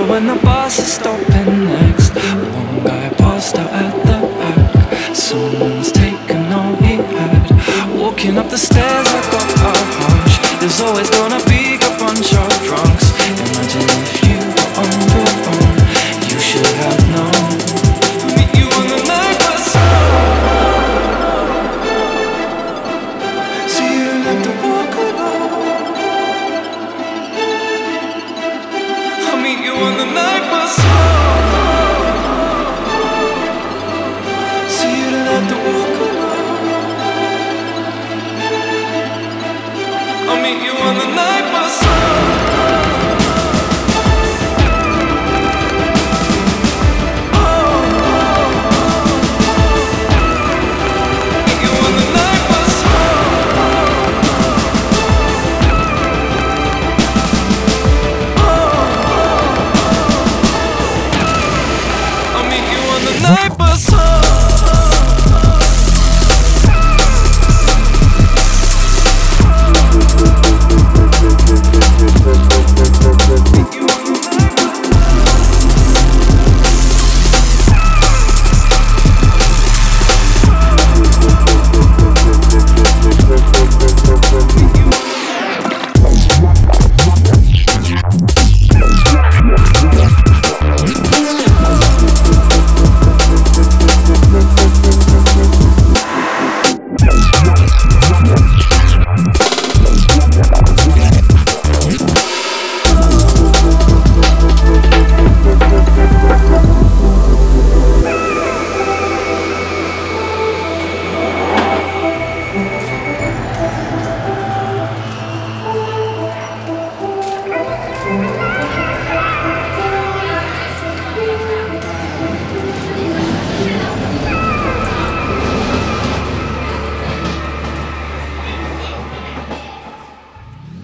when the bus is stopping next. One guy passed out at the back. Someone's taken all he had. Walking up the stairs, I got a hunch. There's always gonna be a bunch of drunks. Imagine if you were on your own. You should have known. Meet you on the night bus. So you don't have to walk alone. I'll meet you on the night bus home. So you don't have to walk alone. I'll meet you on the night